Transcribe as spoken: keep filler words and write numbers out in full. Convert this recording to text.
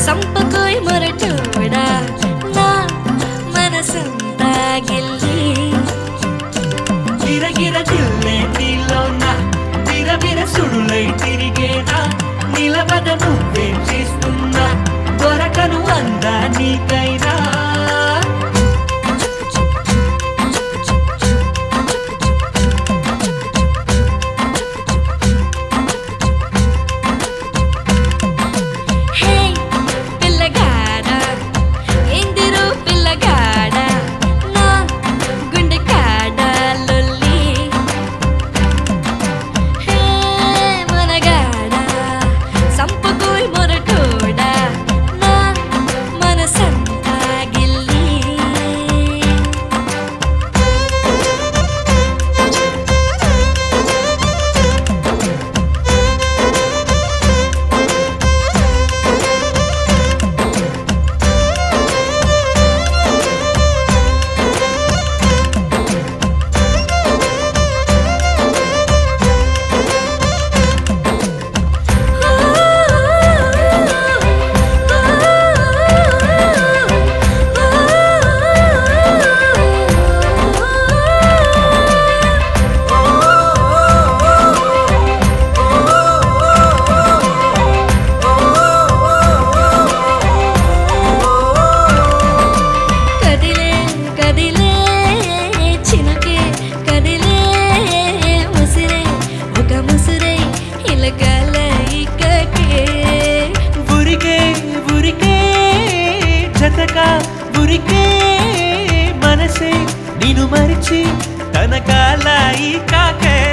సంపకోయ్ మొరటోడా నా మనసంతా గిల్లి గిరగిర గిల్లే నీలోన విరవిర సుడులై తిరిగేనా నిలబద నువ్వేం చేస్తున్నా దొరకను అందా నీకైనా హే పిల్లగాడా ఎందిరో పిల్లగాడా నా గుండె కాడా లొల్లి హే మనగాడా సంపకోయ్ మొరటోడా నా మనసంతా గిల్లి కదిలే కదిలే చినుకే కదిలే ముసిరే ఒక ముసిరే ఇలకల ఇకకే ఉరికే ఉరికే జతగా ఉరికే మనసే నిన్ను మరిచి తన కాలాయి కాకే